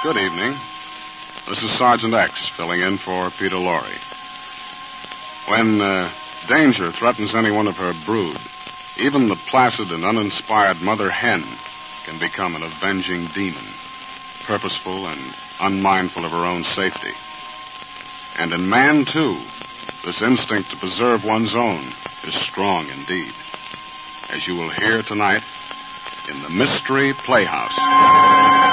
Good evening. This is Sergeant X filling in for Peter Lorre. When danger threatens any one of her brood, even the placid and uninspired mother hen can become an avenging demon, purposeful and unmindful of her own safety. And in man, too, this instinct to preserve one's own is strong indeed, as you will hear tonight in the Mystery Playhouse.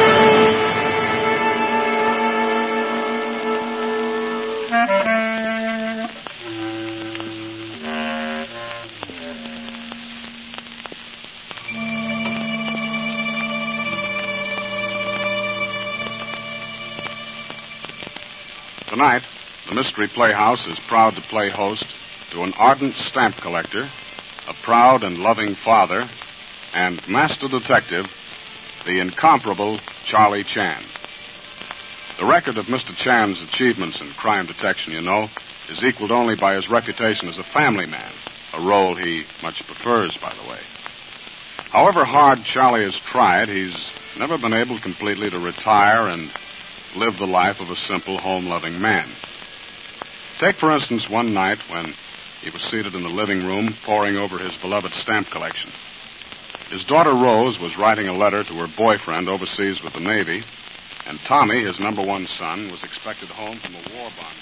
Tonight, the Mystery Playhouse is proud to play host to an ardent stamp collector, a proud and loving father, and master detective, the incomparable Charlie Chan. The record of Mr. Chan's achievements in crime detection, you know, is equaled only by his reputation as a family man, a role he much prefers, by the way. However hard Charlie has tried, he's never been able completely to retire and live the life of a simple, home-loving man. Take, for instance, one night when he was seated in the living room poring over his beloved stamp collection. His daughter Rose was writing a letter to her boyfriend overseas with the Navy, and Tommy, his number one son, was expected home from a war bond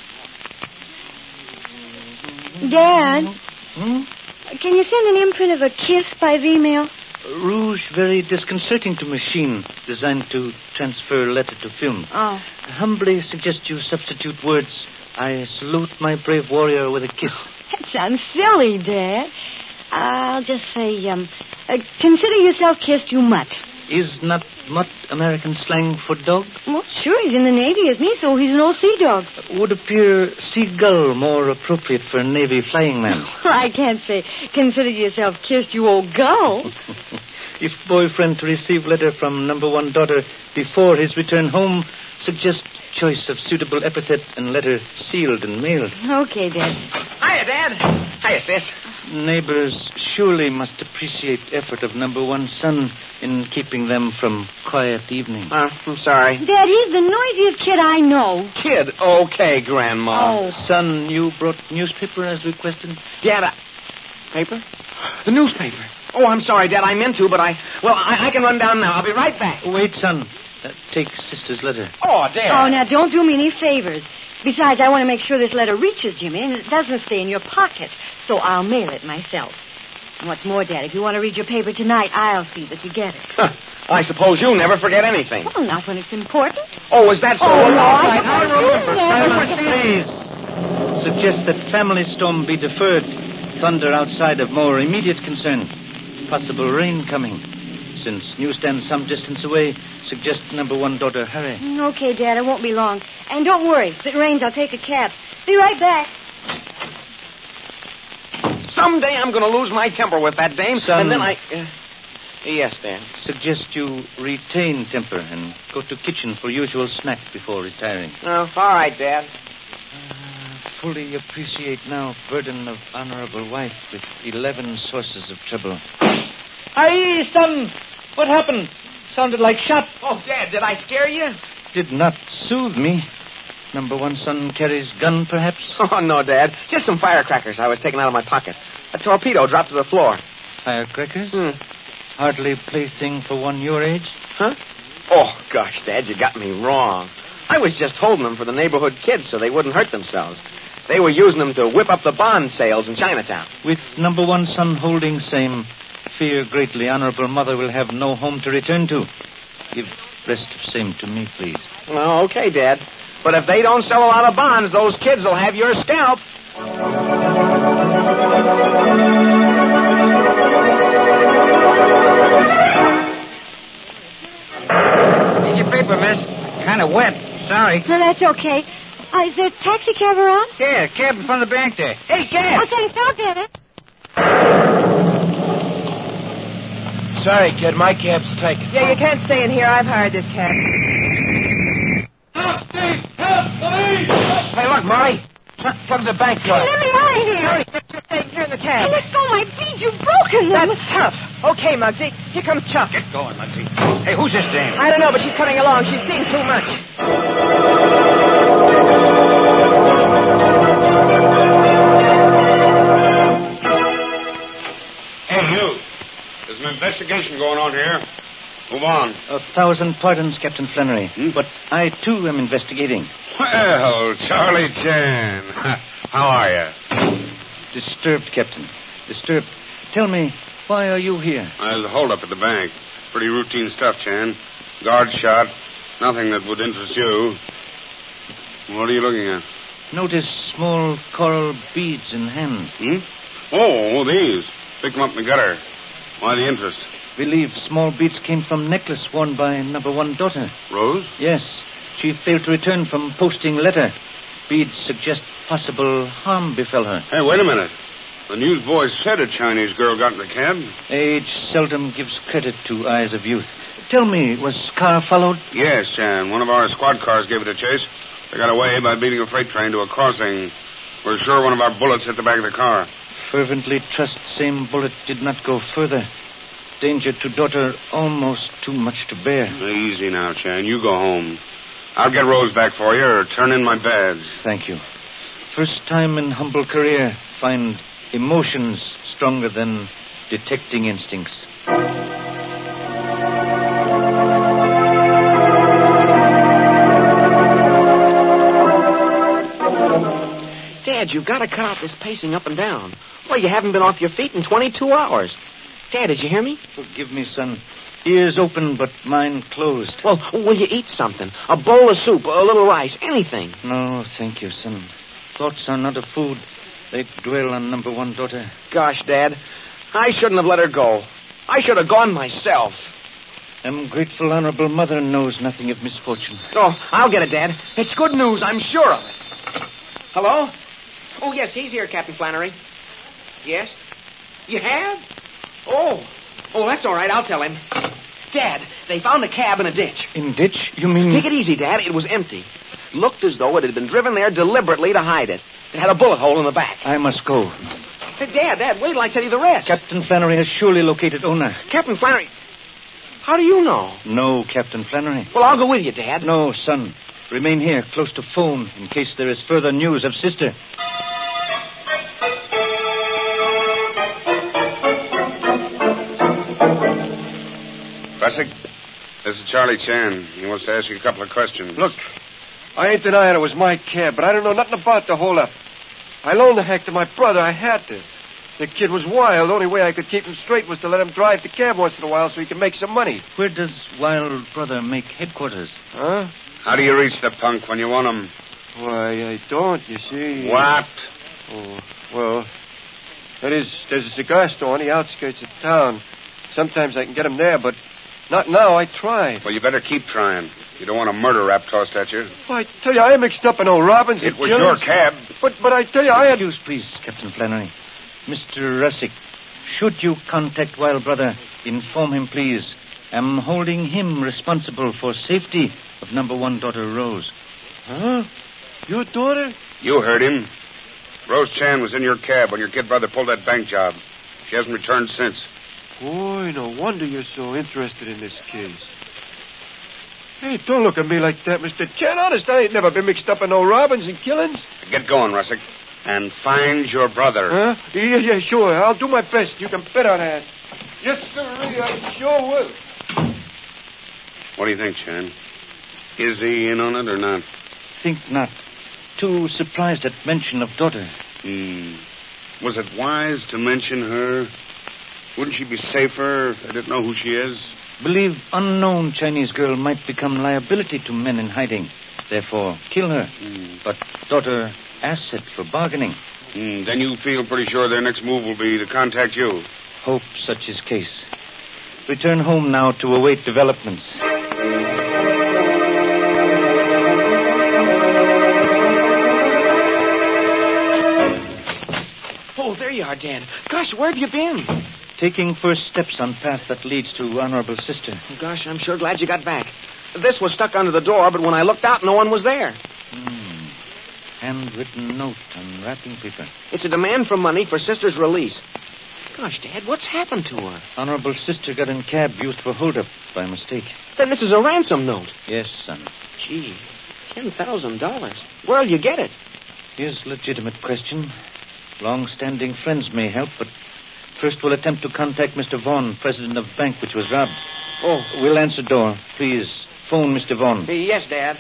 rally. Dad, can you send an imprint of a kiss by email? Rouge very disconcerting to machine, designed to transfer letter to film. Oh. I humbly suggest you substitute words. I salute my brave warrior with a kiss. That sounds silly, Dad. I'll just say, consider yourself kissed, you mutt. Is not mutt American slang for dog? Well, sure, he's in the Navy, isn't he? So he's an old sea dog. Would appear seagull more appropriate for a Navy flying man. I can't say, consider yourself kissed, you old gull. If boyfriend to receive letter from number one daughter before his return home, suggest choice of suitable epithet and letter sealed and mailed. Okay, Dad. Hiya, Dad. Hiya, sis. Neighbors surely must appreciate effort of number one son in keeping them from quiet evening. I'm sorry. Dad, he's the noisiest kid I know. Kid, okay, Grandma. Oh. Son, you brought newspaper as requested? Dad, paper? The newspaper. Oh, I'm sorry, Dad. I meant to, but I can run down now. I'll be right back. Wait, son. Take sister's letter. Oh, Dad. Oh, now, don't do me any favors. Besides, I want to make sure this letter reaches Jimmy and it doesn't stay in your pocket. So I'll mail it myself. And what's more, Dad, if you want to read your paper tonight, I'll see that you get it. I suppose you never forget anything. Well, not when it's important. Oh, is that so? Oh, no, I remember. Please. Suggest that family storm be deferred. Thunder outside of more immediate concern. Possible rain coming. Since newsstand some distance away, suggest number one daughter hurry. Okay, Dad, it won't be long. And don't worry. If it rains, I'll take a cab. Be right back. Someday I'm going to lose my temper with that dame, Son. and then I... Yes, Dad. Suggest you retain temper and go to kitchen for usual snack before retiring. Oh, all right, Dad. Fully appreciate now burden of honorable wife with 11 sources of trouble. Aye, son. What happened? Sounded like shot. Oh, Dad, did I scare you? Did not soothe me. Number one son carries gun, perhaps? Oh, no, Dad. Just some firecrackers I was taking out of my pocket. A torpedo dropped to the floor. Firecrackers? Hardly plaything for one your age? Huh? Oh, gosh, Dad, you got me wrong. I was just holding them for the neighborhood kids so they wouldn't hurt themselves. They were using them to whip up the bond sales in Chinatown. With number one son holding same, fear greatly honorable mother will have no home to return to. Give rest of same to me, please. Well, okay, Dad. But if they don't sell a lot of bonds, those kids will have your scalp. Here's your paper, miss. Kind of wet. Sorry. No, that's okay. Is there a taxi cab around? Yeah, cab in front of the bank there. Hey, cab! Oh, thanks. I'll get it. Sorry, kid. My cab's taken. Yeah, you can't stay in here. I've hired this cab. Help! Steve! Help! Police! Hey, look, Murray. Comes a bank car. Let me out of here. Hurry, get your things here in the cab. Let go my feet. You've broken them. That's tough. Okay, Muggsy. Here comes Chuck. Get going, Muggsy. Hey, who's this dame? I don't know, but she's coming along. She's seen too much. Hey, you. There's an investigation going on here. Move on. 1,000 pardons, Captain Flannery. But I, too, am investigating. Well, Charlie Chan. How are you? Disturbed, Captain. Disturbed. Tell me, why are you here? There's a holdup at the bank. Pretty routine stuff, Chan. Guard shot. Nothing that would interest you. What are you looking at? Notice small coral beads in hand. Oh, these. Pick them up in the gutter. Why the interest? Believe small beads came from necklace worn by number 1 daughter. Rose? Yes. She failed to return from posting letter. Beads suggest possible harm befell her. Hey, wait a minute. The newsboys said a Chinese girl got in the cab. Age seldom gives credit to eyes of youth. Tell me, was car followed? Yes, Chan. One of our squad cars gave it a chase. They got away by beating a freight train to a crossing. We're sure one of our bullets hit the back of the car. Fervently trust same bullet did not go further. Danger to daughter almost too much to bear. Easy now, Chan. You go home. I'll get Rose back for you or turn in my badge. Thank you. First time in humble career, find emotions stronger than detecting instincts. Dad, you've got to cut out this pacing up and down. Well, you haven't been off your feet in 22 hours. Dad, did you hear me? Forgive me, son. Ears open, but mind closed. Well, will you eat something? A bowl of soup, a little rice, anything. No, thank you, son. Thoughts are not of food. They dwell on number 1 daughter. Gosh, Dad, I shouldn't have let her go. I should have gone myself. Am grateful honorable mother knows nothing of misfortune. Oh, I'll get it, Dad. It's good news, I'm sure of it. Hello? Oh, yes, he's here, Captain Flannery. Yes? You have? Oh, that's all right. I'll tell him. Dad, they found the cab in a ditch. In ditch? You mean... Take it easy, Dad. It was empty. Looked as though it had been driven there deliberately to hide it. It had a bullet hole in the back. I must go. Hey, Dad, wait till I tell you the rest. Captain Flannery has surely located owner. Captain Flannery? How do you know? No, Captain Flannery. Well, I'll go with you, Dad. No, son. Remain here, close to phone, in case there is further news of sister. Russick, this is Charlie Chan. He wants to ask you a couple of questions. Look, I ain't denying it was my cab, but I don't know nothing about the holdup. I loaned the hack to my brother. I had to. The kid was wild. The only way I could keep him straight was to let him drive the cab once in a while so he could make some money. Where does Wild Brother make headquarters? Huh? How do you reach the punk when you want him? Why, I don't, you see. What? Oh, well, there's a cigar store on the outskirts of town. Sometimes I can get him there, but not now. I try. Well, you better keep trying. You don't want a murder rap tossed at you. Well, I tell you, I ain't mixed up in no robbings. It was your cab. But I tell you, I had... Excuse, please, Captain Flannery. Mr. Russick, should you contact Wild Brother, inform him, please. I'm holding him responsible for safety of number 1 daughter, Rose. Huh? Your daughter? You heard him. Rose Chan was in your cab when your kid brother pulled that bank job. She hasn't returned since. Boy, no wonder you're so interested in this case. Hey, don't look at me like that, Mr. Chan. Honest, I ain't never been mixed up in no robbings and killings. Get going, Russick. And find your brother. Huh? Yeah, sure. I'll do my best. You can bet on that. Yes, sir. I sure will. What do you think, Chan? Is he in on it or not? Think not. Too surprised at mention of daughter. Was it wise to mention her? Wouldn't she be safer if they didn't know who she is? Believe unknown Chinese girl might become liability to men in hiding. Therefore, kill her. But daughter, asset for bargaining. Then you feel pretty sure their next move will be to contact you. Hope such is case. Return home now to await developments. Oh, there you are, Dad. Gosh, where have you been? Taking first steps on path that leads to honorable sister. Oh, gosh, I'm sure glad you got back. This was stuck under the door, but when I looked out, no one was there. handwritten note on wrapping paper. It's a demand for money for sister's release. Gosh, Dad, what's happened to her? Honorable sister got in cab used for holdup by mistake. Then this is a ransom note. Yes, son. Gee, $10,000. Where'll you get it? Here's a legitimate question. Long-standing friends may help, but first we'll attempt to contact Mr. Vaughn, president of the bank which was robbed. Oh. We'll answer door. Please, phone Mr. Vaughn. Yes, Dad.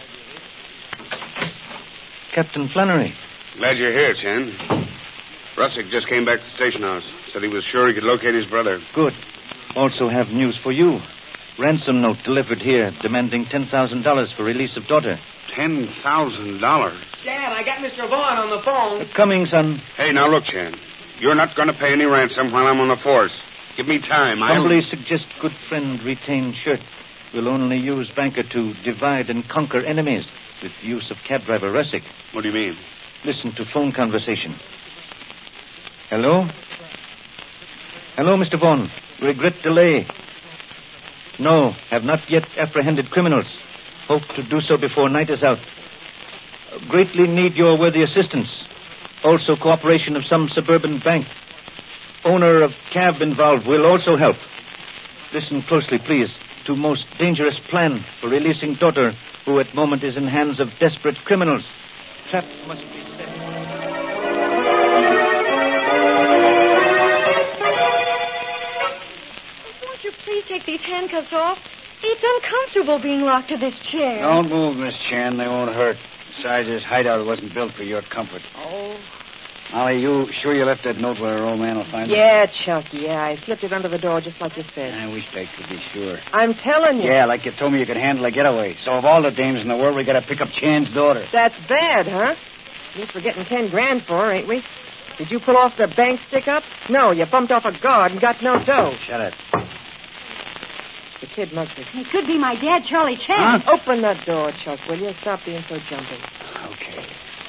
Captain Flannery. Glad you're here, Chan. Russick just came back to the station house. Said he was sure he could locate his brother. Good. Also have news for you. Ransom note delivered here, demanding $10,000 for release of daughter. $10,000? Dad, I got Mr. Vaughn on the phone. Coming, son. Hey, now look, Chan. You're not going to pay any ransom while I'm on the force. Give me time. Humbly suggest good friend retain shirt. We'll only use banker to divide and conquer enemies with use of cab driver Russick. What do you mean? Listen to phone conversation. Hello? Hello, Mr. Vaughn. Regret delay. No, have not yet apprehended criminals. Hope to do so before night is out. Greatly need your worthy assistance. Also cooperation of some suburban bank. Owner of cab involved will also help. Listen closely, please, to most dangerous plan for releasing daughter who at moment is in hands of desperate criminals. Trap must be set. Won't you please take these handcuffs off? It's uncomfortable being locked to this chair. Don't move, Miss Chan. They won't hurt. Besides, this hideout wasn't built for your comfort. Oh. Molly, you sure you left that note where our old man will find it? Yeah, Chuck, yeah. I slipped it under the door just like you said. We staked to be sure. I'm telling you. Yeah, like you told me you could handle a getaway. So of all the dames in the world, we got to pick up Chan's daughter. That's bad, huh? At least we're getting $10,000 for her, ain't we? Did you pull off the bank stick-up? No, you bumped off a guard and got no dough. Shut it. The kid must be. It could be my dad, Charlie Chan. Huh? Open that door, Chuck, will you? Stop being so jumpy. Okay.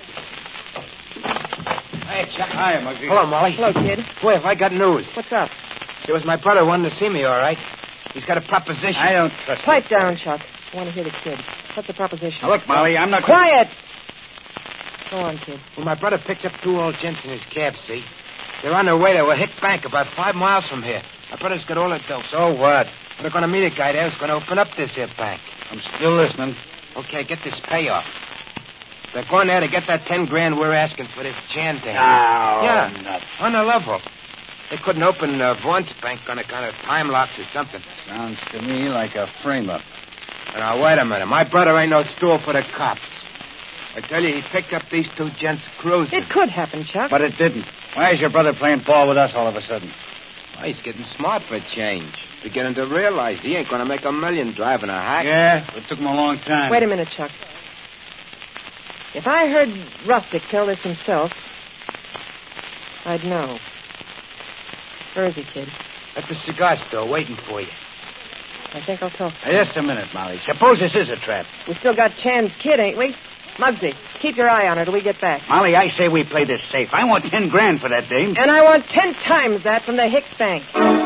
Hey, Chuck. Hi, Muggsy. Hello, Molly. Hello, kid. Boy, have I got news. What's up? It was my brother wanted to see me, all right. He's got a proposition. I don't trust Pipe down, Chuck. I want to hear the kid. What's the proposition? Now, look, Molly, I'm not... Quiet! Go on, kid. Well, my brother picked up two old gents in his cab, see? They're on their way to a hick bank about 5 miles from here. My brother's got all the dough. So what? They're going to meet a guy there who's going to open up this here bank. I'm still listening. Okay, get this payoff. They're going there to get that $10,000 we're asking for this Chan thing. Oh, yeah, nuts. on the level. They couldn't open Vaughn's bank on account of time locks or something. Sounds to me like a frame-up. Now, wait a minute. My brother ain't no stool for the cops. I tell you, he picked up these two gents cruising. It could happen, Chuck. But it didn't. Why is your brother playing ball with us all of a sudden? Oh, he's getting smart for a change. Beginning to realize he ain't going to make $1 million driving a hack. Yeah, it took him a long time. Wait a minute, Chuck. If I heard Rustick tell this himself, I'd know. Where is he, kid? At the cigar store, waiting for you. I think I'll talk. Now, just a minute, Molly. Suppose this is a trap. We still got Chan's kid, ain't we? Muggsy, keep your eye on her till we get back. Molly, I say we play this safe. I want $10,000 for that dame. And I want 10 times that from the Hicks Bank.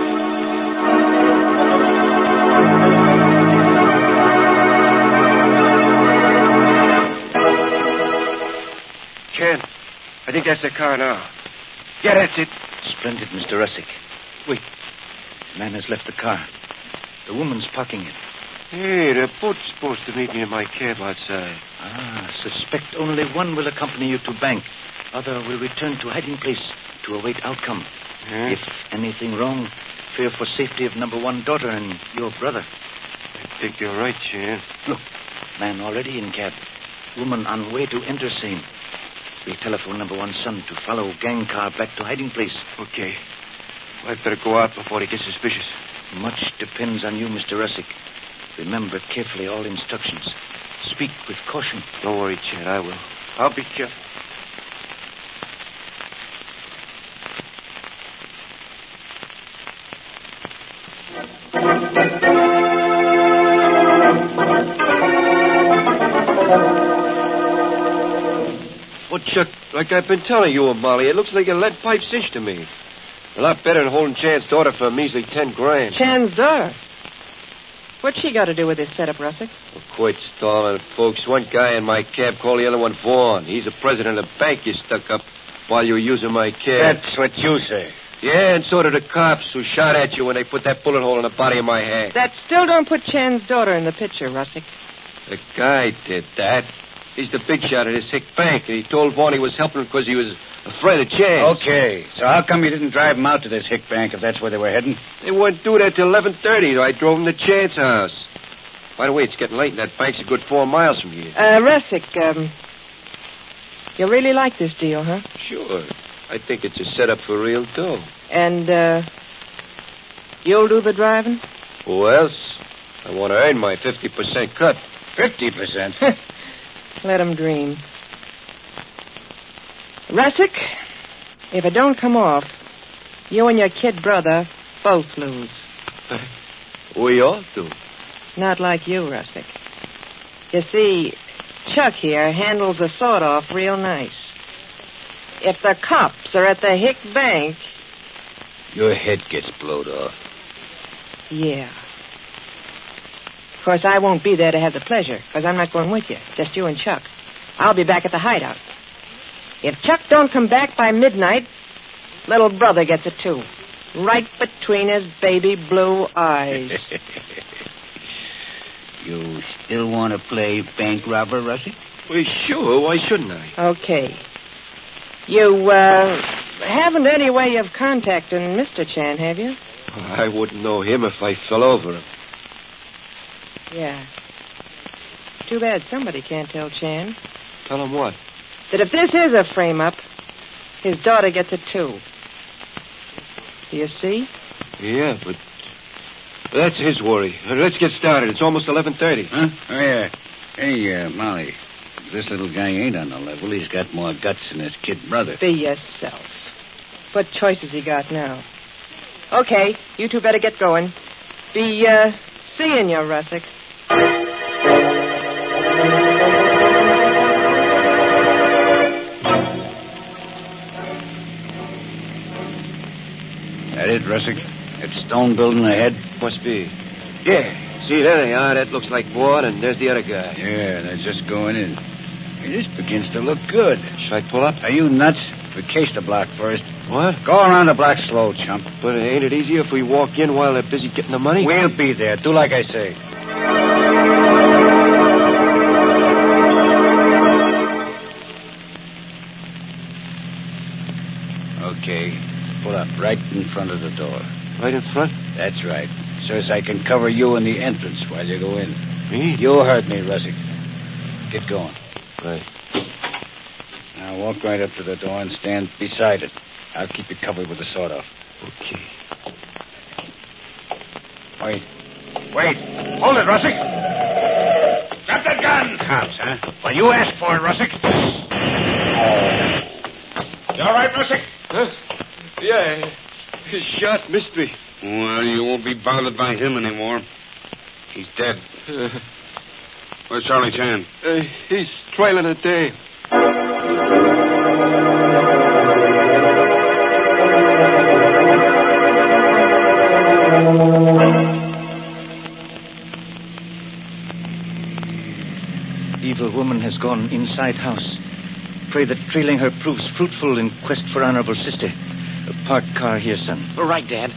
Chan, I think that's the car now. Yeah, that's it. Splendid, Mr. Russick. Wait. The man has left the car. The woman's parking it. Hey, the boat's supposed to meet me in my cab outside. Suspect only one will accompany you to bank. Other will return to hiding place to await outcome. Huh? If anything wrong, fear for safety of number one daughter and your brother. I think you're right, Chan. Look, man already in cab. Woman on way to enter same. We telephone number one son to follow gang car back to hiding place. Okay. I'd better go out before he gets suspicious. Much depends on you, Mr. Russick. Remember carefully all instructions. Speak with caution. Don't worry, Chan, I will. I'll be careful. Well, Chuck, like I've been telling you and Molly, it looks like a lead pipe cinch to me. A lot better than holding Chan's daughter for a measly $10,000. Chan's daughter? What's she got to do with this setup, Russick? Well, quit stalling, folks. One guy in my cab called the other one Vaughn. He's the president of the bank you stuck up while you were using my cab. That's what you say. Yeah, and so did the cops who shot at you when they put that bullet hole in the body of my head. That still don't put Chan's daughter in the picture, Russick. The guy did that. He's the big shot at his hick bank, and he told Vaughn he was helping him because he was afraid of Chan. Okay, so how come you didn't drive him out to this hick bank if that's where they were heading? They wouldn't do that till 11:30, so I drove him to Chan's house. By the way, it's getting late, and that bank's a good 4 miles from here. Russick, you really like this deal, huh? Sure. I think it's a setup for real, too. And, you'll do the driving? Who else? I want to earn my 50% cut. 50%? Let 'em dream. Russick, if it don't come off, you and your kid brother both lose. We ought to. Not like you, Russick. You see, Chuck here handles the sawed-off real nice. If the cops are at the hick bank... Your head gets blowed off. Yeah. Of course, I won't be there to have the pleasure, because I'm not going with you. Just you and Chuck. I'll be back at the hideout. If Chuck don't come back by midnight, little brother gets it, too. Right between his baby blue eyes. You still want to play bank robber, Russie? Well, sure. Why shouldn't I? Okay. You, haven't any way of contacting Mr. Chan, have you? I wouldn't know him if I fell over him. Yeah. Too bad somebody can't tell Chan. Tell him what? That if this is a frame-up, his daughter gets it, too. Do you see? Yeah, but that's his worry. Let's get started. It's almost 11:30. Huh? Oh, yeah. Hey, Molly, this little guy ain't on the level. He's got more guts than his kid brother. Be yourself. What choice has he got now? Okay, you two better get going. Be, seeing you, Russick. That it, Russick? That stone building ahead? Must be. Yeah. See, there they are. That looks like Ward, and there's the other guy. Yeah, they're just going in. Hey, this begins to look good. Should I pull up? Are you nuts? We case the block first. What? Go around the block slow, chump. But ain't it easier if we walk in while they're busy getting the money? We'll be there. Do like I say. Okay. Pull up right in front of the door. Right in front? That's right. So as I can cover you in the entrance while you go in. Me? You heard me, Russick. Get going. Right. Now walk right up to the door and stand beside it. I'll keep you covered with the sawed-off. Okay. Wait. Hold it, Russick. Drop that gun. Cops, huh? Well, you asked for it, Russick. You all right, Russick? Huh? Yeah. His shot missed me. Well, you won't be bothered by him anymore. He's dead. Where's Charlie Chan? He's trailing a dame. Evil woman has gone inside house. Pray that trailing her proves fruitful in quest for honorable sister. Park car here, son. All right, Dad.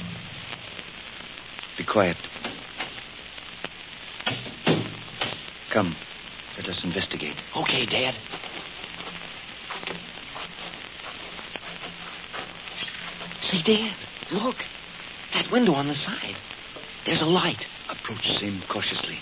Be quiet. Come. Let us investigate. Okay, Dad. Say, Dad, look. That window on the side. There's a light. Approach same cautiously.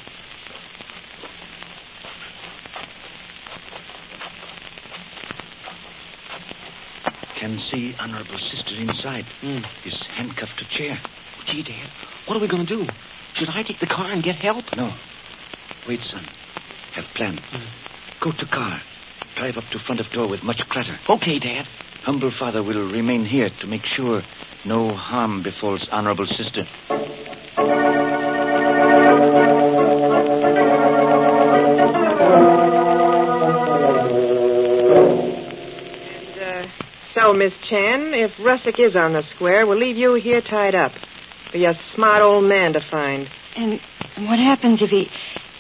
Can see honorable sister inside. Is handcuffed to chair. Gee, Dad, what are we going to do? Should I take the car and get help? No. Wait, son. Have plan. Go to car. Drive up to front of door with much clatter. Okay, Dad. Humble father will remain here to make sure no harm befalls honorable sister. So, Miss Chan, if Russick is on the square, we'll leave you here tied up. Be a smart old man to find. And What happens if he...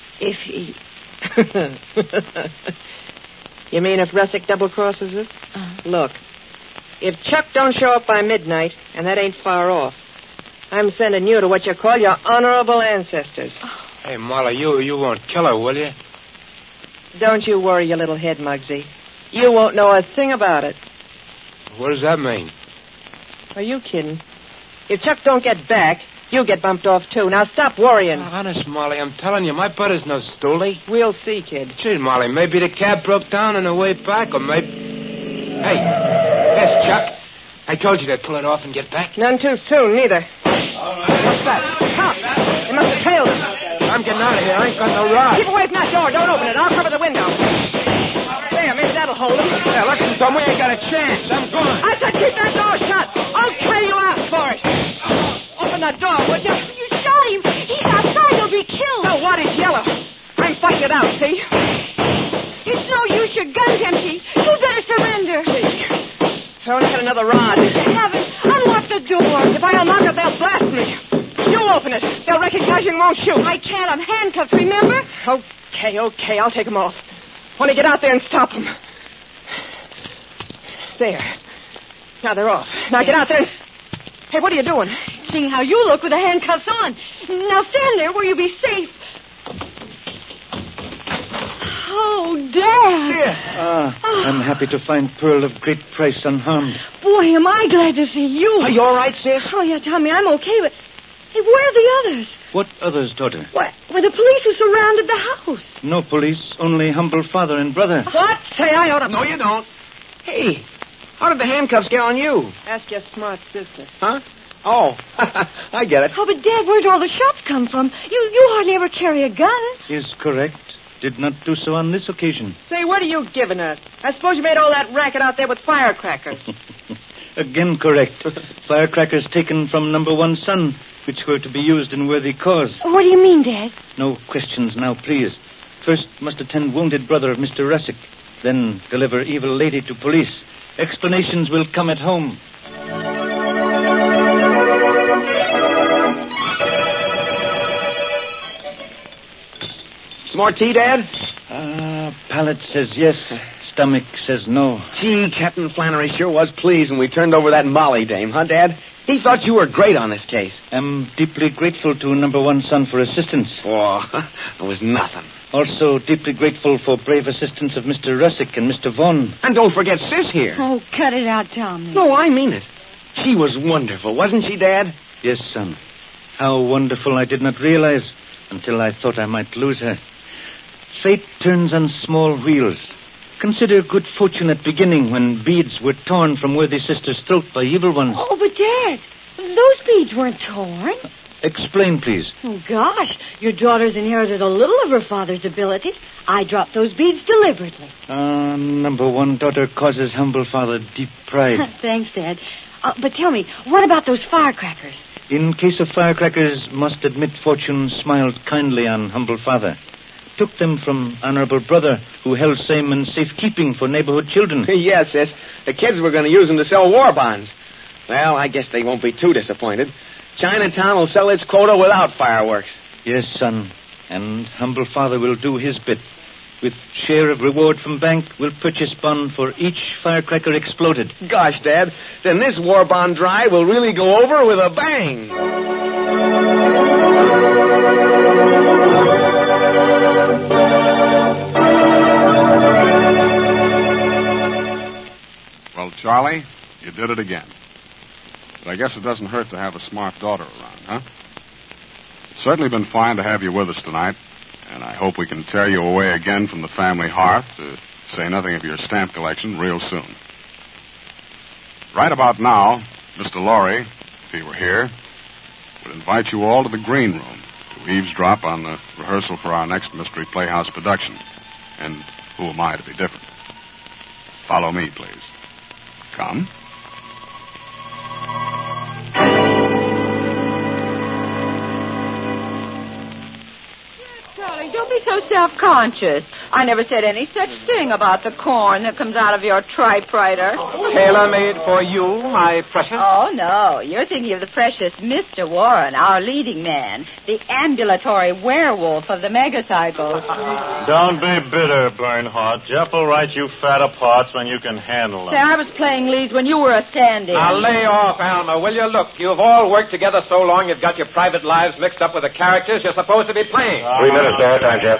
You mean if Russick double-crosses us? Look, if Chuck don't show up by midnight, and that ain't far off, I'm sending you to what you call your honorable ancestors. Hey, Molly, you won't kill her, will you? Don't you worry your little head, Muggsy. You won't know a thing about it. What does that mean? Are you kidding? If Chuck don't get back, you'll get bumped off, too. Now, stop worrying. Honest, Molly, I'm telling you, my brother's no stoolie. We'll see, kid. Gee, Molly, maybe the cab broke down on the way back, or maybe... Hey, there's Chuck. I told you they'd pull it off and get back. None too soon, neither. What's that? Cops. They must have trailed us. I'm getting out of here. I ain't got no rod. Keep away from that door. Don't open it. I'll cover the window. There, maybe that'll hold them. Yeah, listen, Tom, we ain't got a chance. I'm going. I said keep that door shut. Okay, you asked for it. Open that door, would you? You shot him. He's outside. He'll be killed. No, what is yellow? I'm fighting it out, see? It's no use. Your gun's empty. You better surrender. I only had another rod. Heavens, unlock the door. If I unlock it, they'll blast me. You open it. They'll recognize you and won't shoot. I can't. I'm handcuffed, remember? Okay. I'll take them off. Want to get out there and stop them. There. Now they're off. Now get out there and... Hey, what are you doing? Seeing how you look with the handcuffs on. Now stand there where you'll be safe. Oh, Dad. I'm happy to find Pearl of great price unharmed. Boy, am I glad to see you. Are you all right, sis? Oh, yeah, Tommy, I'm okay, but... Hey, where are the others? What others, daughter? Why, the police who surrounded the house. No police, only humble father and brother. What? Say, I ought to... No, you don't. Hey, how did the handcuffs get on you? Ask your smart sister. Huh? Oh, I get it. Oh, but Dad, where'd all the shots come from? You hardly ever carry a gun. Is correct. Did not do so on this occasion. Say, what are you giving us? I suppose you made all that racket out there with firecrackers. Again correct. Firecrackers taken from number one son, which were to be used in worthy cause. What do you mean, Dad? No questions now, please. First must attend wounded brother of Mr. Russick. Then deliver evil lady to police. Explanations will come at home. Some more tea, Dad? Palate says yes. Stomach says no. Gee, Captain Flannery sure was pleased when we turned over that Molly dame, huh, Dad? He thought you were great on this case. Am deeply grateful to number one son for assistance. Oh, it was nothing. Also deeply grateful for brave assistance of Mr. Russick and Mr. Vaughn. And don't forget Sis here. Oh, cut it out, Tommy. No, I mean it. She was wonderful, wasn't she, Dad? Yes, son. How wonderful I did not realize until I thought I might lose her. Fate turns on small wheels. Consider good fortune at beginning when beads were torn from worthy sister's throat by evil ones. Oh, but Dad, those beads weren't torn. Explain, please. Oh, gosh, your daughter's inherited a little of her father's ability. I dropped those beads deliberately. Number one daughter causes humble father deep pride. Thanks, Dad. But tell me, what about those firecrackers? In case of firecrackers, must admit fortune smiled kindly on humble father. Took them from honorable brother, who held same in safekeeping for neighborhood children. Yes, Sis. The kids were going to use them to sell war bonds. Well, I guess they won't be too disappointed. Chinatown will sell its quota without fireworks. Yes, son. And humble father will do his bit. With share of reward from bank, will purchase bond for each firecracker exploded. Gosh, Dad, then this war bond drive will really go over with a bang. Well, Charlie, you did it again. But I guess it doesn't hurt to have a smart daughter around, huh? It's certainly been fine to have you with us tonight, and I hope we can tear you away again from the family hearth, to say nothing of your stamp collection, real soon. Right about now, Mr. Laurie, if he were here, would invite you all to the green room to eavesdrop on the rehearsal for our next Mystery Playhouse production. And who am I to be different? Follow me, please. Come. Darling, don't be so self-conscious. I never said any such thing about the corn that comes out of your typewriter. Tailor-made for you, my precious. Oh, no. You're thinking of the precious Mr. Warren, our leading man, the ambulatory werewolf of the megacycles. Don't be bitter, Bernhardt. Jeff will write you fatter parts when you can handle them. Say, I was playing leads when you were a stand-in. Now lay off, Alma, will you? Look, you've all worked together so long you've got your private lives mixed up with the characters you're supposed to be playing. 3 minutes there. Time, Jeff.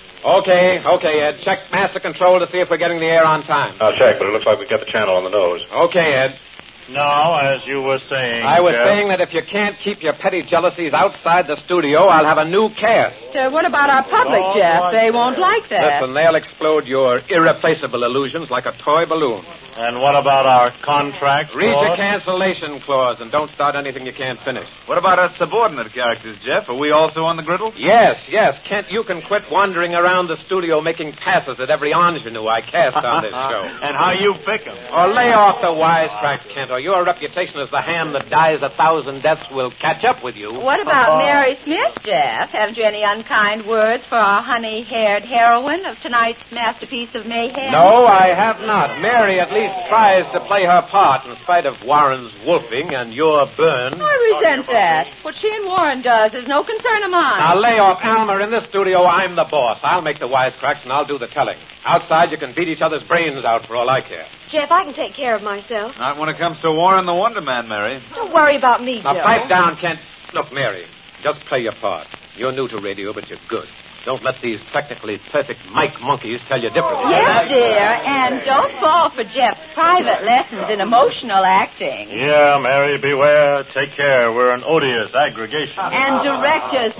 Okay, Ed. Check master control to see if we're getting the air on time. I'll check, but it looks like we've got the channel on the nose. Okay, Ed. Now, as you were saying... I was Jeff... saying that if you can't keep your petty jealousies outside the studio, I'll have a new cast. What about our public, Jeff? They won't like that. Listen, they'll explode your irreplaceable illusions like a toy balloon. And what about our contract? Read your cancellation clause and don't start anything you can't finish. What about our subordinate characters, Jeff? Are we also on the griddle? Yes. Kent, you can quit wandering around the studio making passes at every ingenue I cast on this show. And how you pick 'em. Or lay off the wisecracks, Kent, or your reputation as the ham that dies 1,000 deaths will catch up with you. What about Mary Smith, Jeff? Haven't you any unkind words for our honey-haired heroine of tonight's masterpiece of mayhem? No, I have not. Mary at least tries to play her part in spite of Warren's wolfing and your burn. I resent that. What she and Warren does is no concern of mine. Now lay off, Alma. In this studio, I'm the boss. I'll make the wisecracks and I'll do the telling. Outside, you can beat each other's brains out for all I care. Jeff, I can take care of myself. Not when it comes to Warren the Wonder Man, Mary. Don't worry about me, Now Joe. pipe down, Kent. Look, Mary, just play your part. You're new to radio, but you're good. Don't let these technically perfect mic monkeys tell you differently. Yes, dear, and don't fall for Jeff's private lessons in emotional acting. Yeah, Mary, beware. Take care. We're an odious aggregation. And directors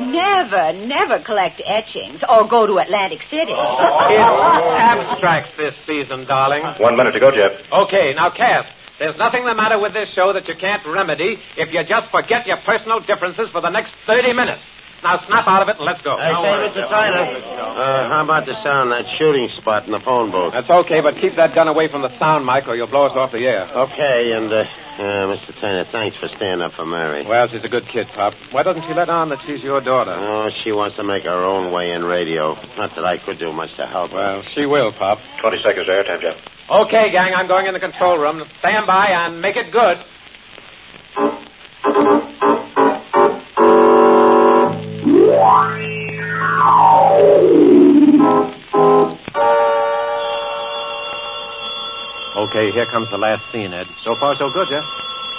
never collect etchings or go to Atlantic City. It's abstracts this season, darling. 1 minute to go, Jeff. Okay, now, Cass, there's nothing the matter with this show that you can't remedy if you just forget your personal differences for the next 30 minutes. Now, snap out of it and let's go. Hey, Mr. Tyler. How about the sound, that shooting spot in the phone booth? That's okay, but keep that gun away from the sound mic or you'll blow us off the air. Okay, and, Mr. Tyler, thanks for standing up for Mary. Well, she's a good kid, Pop. Why doesn't she let on that she's your daughter? Oh, she wants to make her own way in radio. Not that I could do much to help her. Well, she will, Pop. 20 seconds there. Time, Jeff. Okay, gang, I'm going in the control room. Stand by and make it good. Okay, here comes the last scene, Ed. So far, so good, Jeff.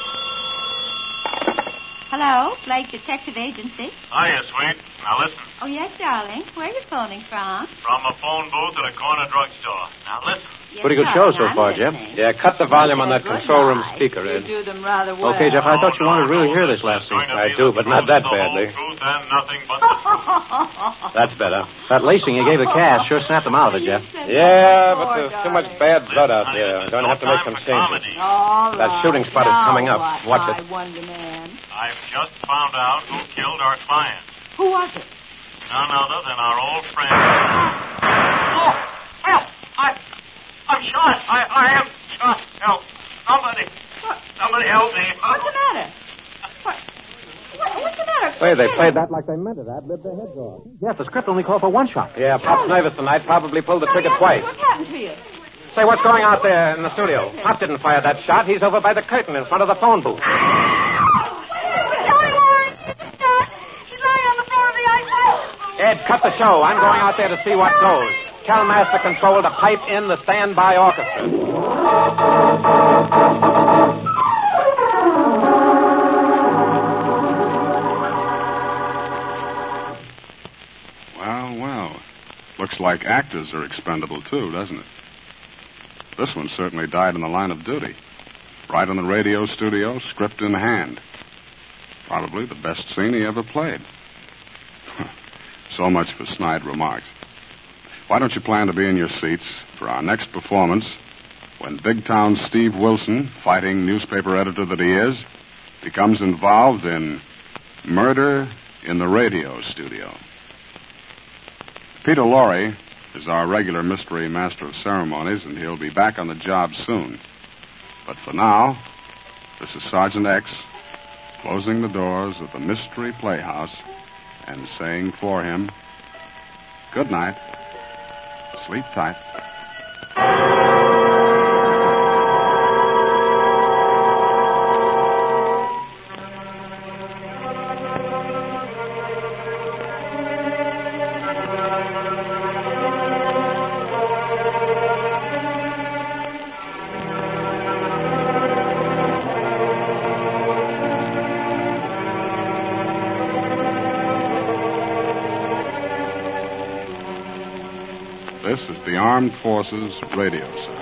Hello, Blake Detective Agency. Hiya, sweet. Now listen. Oh, yes, darling. Where are you phoning from? From a phone booth at a corner drugstore. Now listen. Yes, Pretty good darling, show so I'm far, Jeff. listening. Yeah, cut the volume on that Good control room night. speaker, You Ed. do them rather well. Okay, Jeff, I thought you wanted to really hear this last scene. I do, but not that badly. Truth and nothing but the truth. That's better. That lacing you gave the Cass sure snapped them out of it, Jeff. Yeah, but there's too much bad blood out there. Going to have to make some changes. All right. That shooting spot is coming up. Now Watch what, it. my Wonder Man? I've just found out who killed our client. Who was it? None other than our old friend. Oh, help! I'm shot. I am shot. Help. Somebody help me. What's the matter? What's the matter? Say, they played that like they meant it. I'd rip their heads off. Jeff, the script only called for one shot. Yeah, Pop's nervous tonight. Probably pulled the trigger twice. What happened to you? Say, what's going on out there in the studio? Pop didn't fire that shot. He's over by the curtain in front of the phone booth. Ed, cut the show. I'm going out there to see what goes. Tell Master Control to pipe in the standby orchestra. Well. Looks like actors are expendable, too, doesn't it? This one certainly died in the line of duty. Right in the radio studio, script in hand. Probably the best scene he ever played. So much for snide remarks. Why don't you plan to be in your seats for our next performance when big town Steve Wilson, fighting newspaper editor that he is, becomes involved in murder in the radio studio. Peter Lorre is our regular mystery master of ceremonies, and he'll be back on the job soon. But for now, this is Sergeant X closing the doors of the Mystery Playhouse and saying for him, good night, Sleep tight. This is the Armed Forces Radio Service.